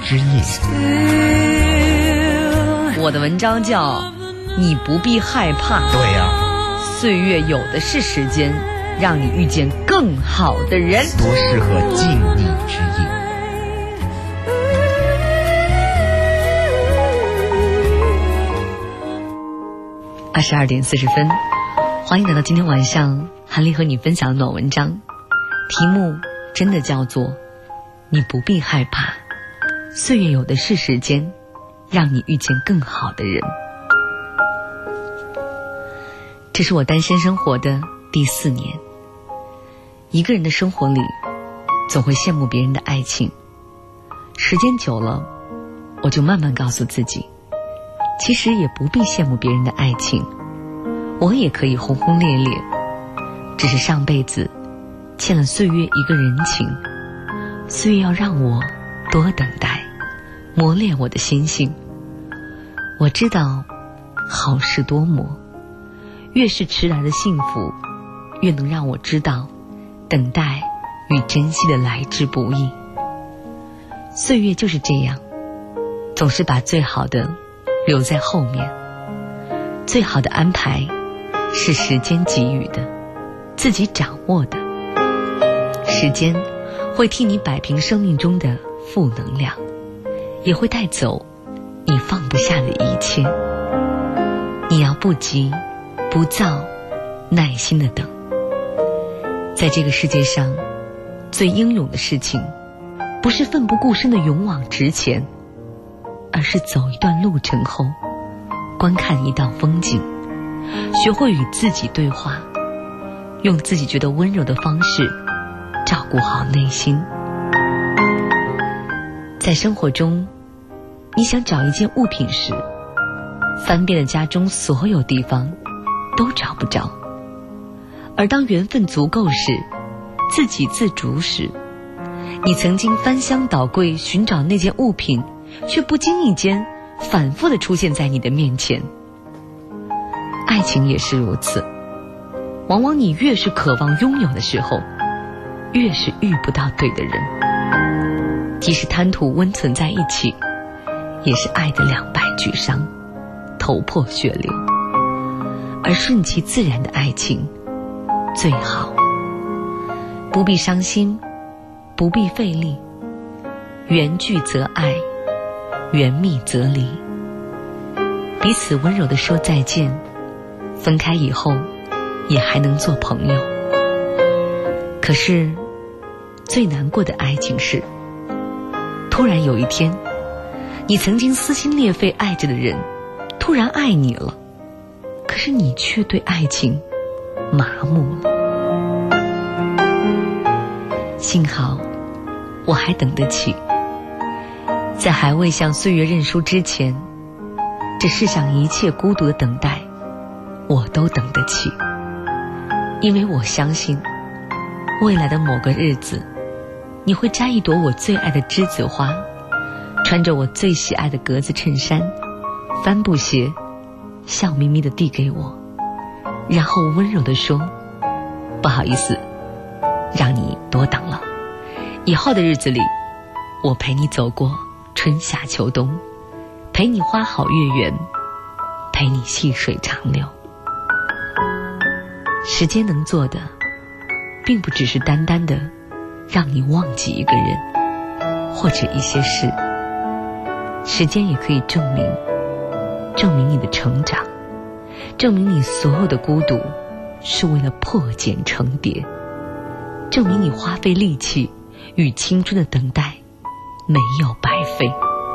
之夜。 我的文章叫你不必害怕。 对呀， 岁月有的是时间，让你遇见更好的人。 多适合静谧之夜。 22点40分，欢迎来到今天晚上韩丽和你分享的暖文章，题目真的叫做你不必害怕，岁月有的是时间，让你遇见更好的人。这是我单身生活的第4年，一个人的生活里总会羡慕别人的爱情，时间久了我就慢慢告诉自己，其实也不必羡慕别人的爱情，我也可以轰轰烈烈，只是上辈子欠了岁月一个人情，岁月要让我多等待，磨练我的心性。我知道好事多磨，越是迟来的幸福，越能让我知道等待与珍惜的来之不易。岁月就是这样，总是把最好的留在后面，最好的安排是时间给予的，自己掌握的。时间会替你摆平生命中的负能量，也会带走你放不下的一切。你要不急不躁，耐心的等。在这个世界上，最英勇的事情不是奋不顾身的勇往直前，而是走一段路程后观看一道风景，学会与自己对话，用自己觉得温柔的方式照顾好内心。在生活中，你想找一件物品时，翻遍了家中所有地方都找不着，而当缘分足够时，自给自足时，你曾经翻箱倒柜寻找那件物品，却不经意间反复地出现在你的面前。爱情也是如此，往往你越是渴望拥有的时候，越是遇不到对的人。即使贪图温存在一起，也是爱的两败俱伤，头破血流。而顺其自然的爱情最好，不必伤心，不必费力，缘聚则爱，缘觅则离。彼此温柔地说再见，分开以后也还能做朋友。可是最难过的爱情是，突然有一天，你曾经撕心裂肺爱着的人突然爱你了，可是你却对爱情麻木了。幸好我还等得起，在还未向岁月认输之前，这世上一切孤独的等待我都等得起。因为我相信未来的某个日子，你会摘一朵我最爱的栀子花，穿着我最喜爱的格子衬衫，帆布鞋，笑眯眯地递给我，然后温柔地说，不好意思让你多等了，以后的日子里我陪你走过春夏秋冬，陪你花好月圆，陪你细水长流。时间能做的并不只是单单的让你忘记一个人或者一些事，时间也可以证明你的成长，证明你所有的孤独是为了破茧成蝶，证明你花费力气与青春的等待没有白费。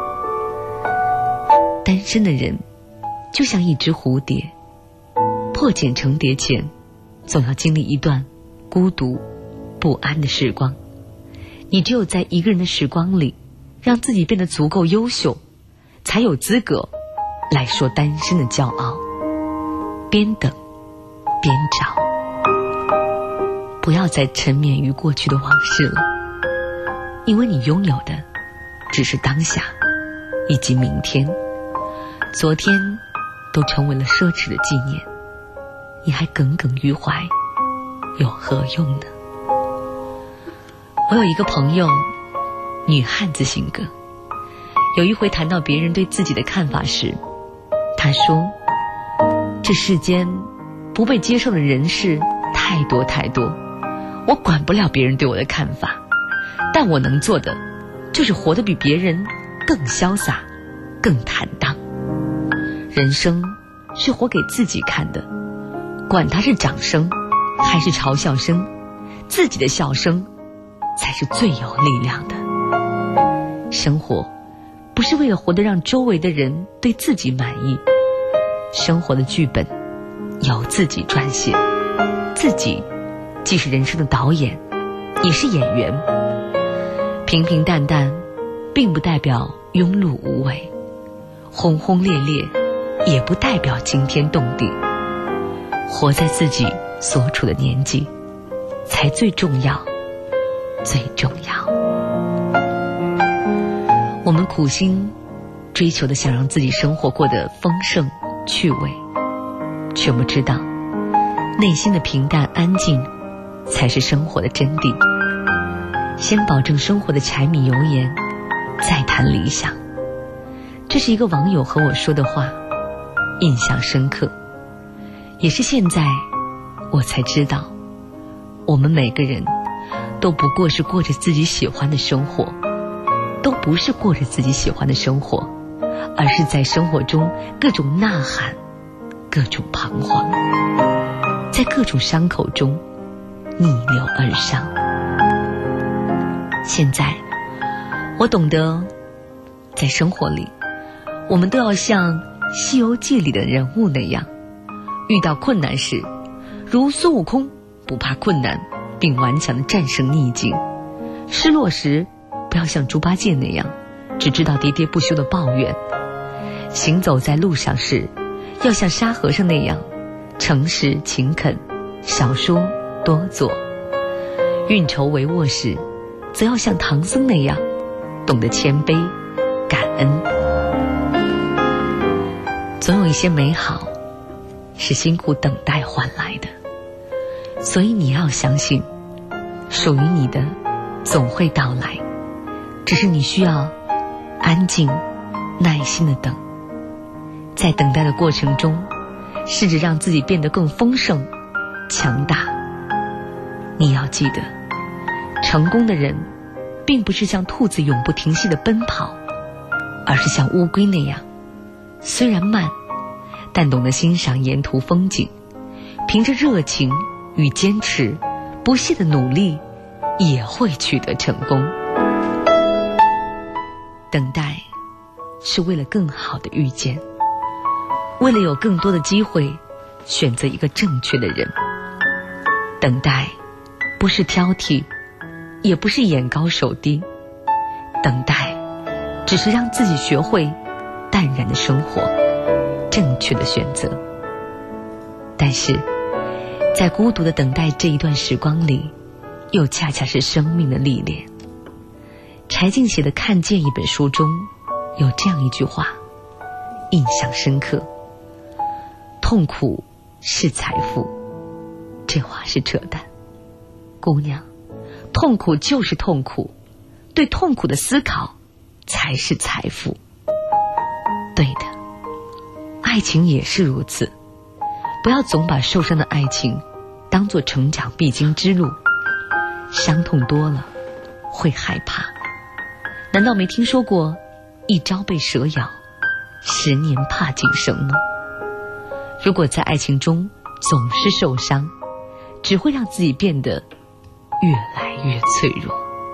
单身的人就像一只蝴蝶，破茧成蝶前总要经历一段孤独不安的时光。你只有在一个人的时光里让自己变得足够优秀，才有资格来说单身的骄傲。边等边找，不要再沉湎于过去的往事了，因为你拥有的只是当下以及明天，昨天都成为了奢侈的纪念，你还耿耿于怀，有何用呢？我有一个朋友，女汉子性格， 有一回谈到别人对自己的看法时，他说，这世间不被接受的人事太多太多，我管不了别人对我的看法，但我能做的就是活得比别人更潇洒，更坦荡。人生是活给自己看的，管它是掌声还是嘲笑声，自己的笑声才是最有力量的。生活不是为了活得让周围的人对自己满意，生活的剧本由自己撰写，自己既是人生的导演，也是演员。平平淡淡并不代表庸碌无为，轰轰烈烈也不代表惊天动地。活在自己所处的年纪才最重要，最重要。我们苦心追求的想让自己生活过得丰盛趣味，却不知道内心的平淡安静才是生活的真谛。先保证生活的柴米油盐，再谈理想。这是一个网友和我说的话，印象深刻。也是现在我才知道，我们每个人都不过是过着自己喜欢的生活，都不是过着自己喜欢的生活，而是在生活中各种呐喊，各种彷徨，在各种伤口中逆流而上。现在我懂得，在生活里我们都要像《西游记》里的人物那样，遇到困难时如孙悟空不怕困难，并顽强地战胜逆境；失落时不要像猪八戒那样只知道喋喋不休的抱怨；行走在路上时要像沙和尚那样诚实勤恳，少说多做；运筹帷幄时则要像唐僧那样懂得谦卑感恩。总有一些美好是辛苦等待换来的，所以你要相信，属于你的总会到来，只是你需要安静耐心地等。在等待的过程中，试着让自己变得更丰盛强大。你要记得，成功的人并不是像兔子永不停息地奔跑，而是像乌龟那样，虽然慢，但懂得欣赏沿途风景，凭着热情与坚持，不懈的努力，也会取得成功。等待是为了更好的遇见，为了有更多的机会选择一个正确的人。等待不是挑剔，也不是眼高手低，等待只是让自己学会淡然的生活，正确的选择。但是在孤独的等待这一段时光里，又恰恰是生命的历练。柴静写的《看见》一本书中有这样一句话，印象深刻：痛苦是财富。这话是扯淡，姑娘，痛苦就是痛苦，对痛苦的思考才是财富。对的，爱情也是如此，不要总把受伤的爱情当作成长必经之路，伤痛多了会害怕。难道没听说过一朝被蛇咬，10年怕井绳吗？如果在爱情中总是受伤，只会让自己变得越来越脆弱。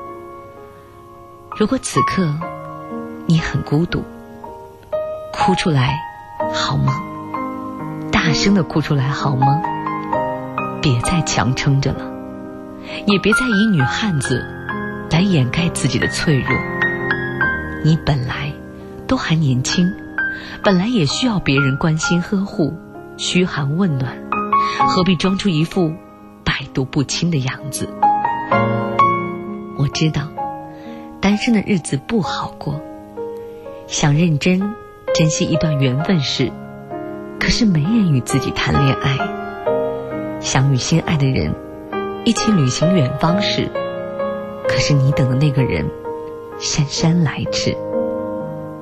如果此刻你很孤独，哭出来好吗？大声地哭出来好吗？别再强撑着了，也别再以女汉子来掩盖自己的脆弱。你本来都还年轻，本来也需要别人关心呵护，嘘寒问暖，何必装出一副百毒不侵的样子？我知道单身的日子不好过，想认真珍惜一段缘分时，可是没人与自己谈恋爱；想与心爱的人一起旅行远方时，可是你等的那个人姗姗来迟。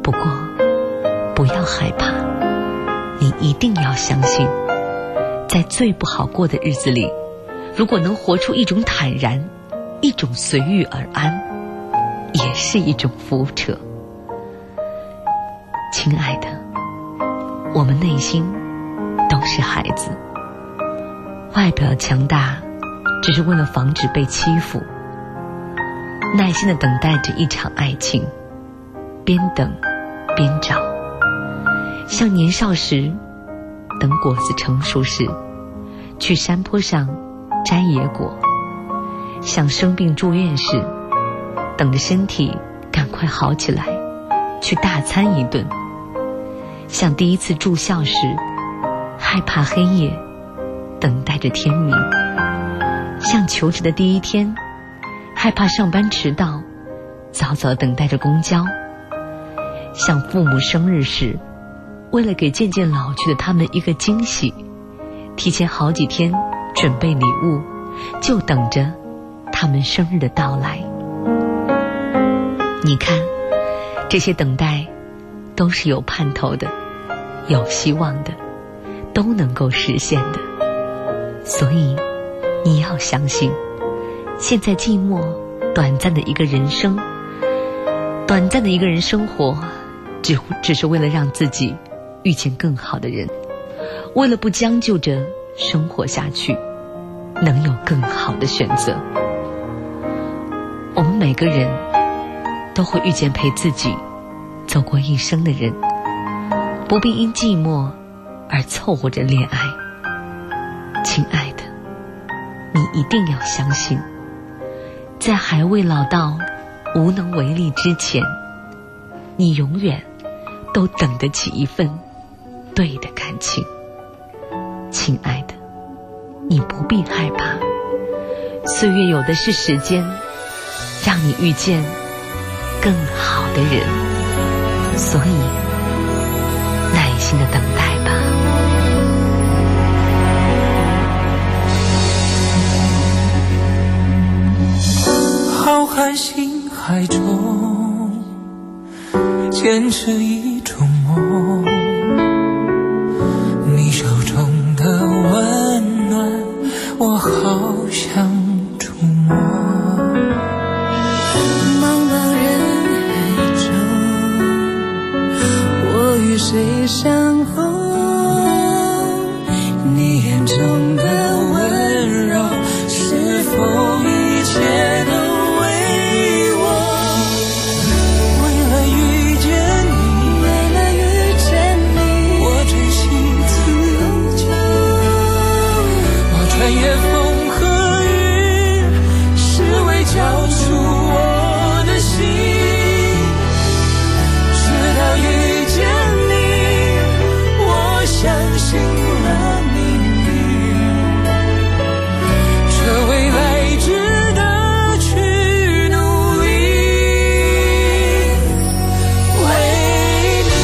不过不要害怕，你一定要相信，在最不好过的日子里，如果能活出一种坦然，一种随遇而安，也是一种福扯。亲爱的，我们内心都是孩子，外表强大只是为了防止被欺负，耐心地等待着一场爱情，边等边找，像年少时等果子成熟时去山坡上摘野果，像生病住院时等着身体赶快好起来去大餐一顿，像第一次住校时害怕黑夜等待着天明，像求职的第一天害怕上班迟到早早等待着公交，像父母生日时为了给渐渐老去的他们一个惊喜，提前好几天准备礼物，就等着他们生日的到来。你看，这些等待都是有盼头的，有希望的，都能够实现的。所以你要相信，现在寂寞短暂的一个人生，短暂的一个人生活，只是为了让自己遇见更好的人，为了不将就着生活下去，能有更好的选择。我们每个人都会遇见陪自己走过一生的人，不必因寂寞而凑合着恋爱。亲爱的，你一定要相信，在还未老到无能为力之前，你永远都等得起一份对的感情。亲爱的，你不必害怕，岁月有的是时间，让你遇见更好的人，所以耐心的等待吧。 浩瀚星海中坚持一种梦，你手中的温暖我好想触摸， 茫茫人海中我与谁相逢，你眼中的温柔是否一切都为我，为了遇见你我珍惜自己，我穿越风和雨是为交出我的心，直到遇见你我相信了命运，这未来值得去努力，为你。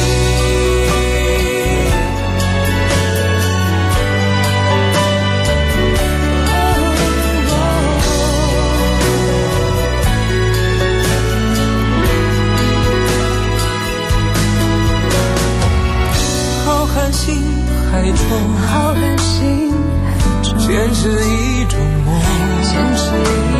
浩瀚星海中浩瀚星海中坚持一种梦， 坚持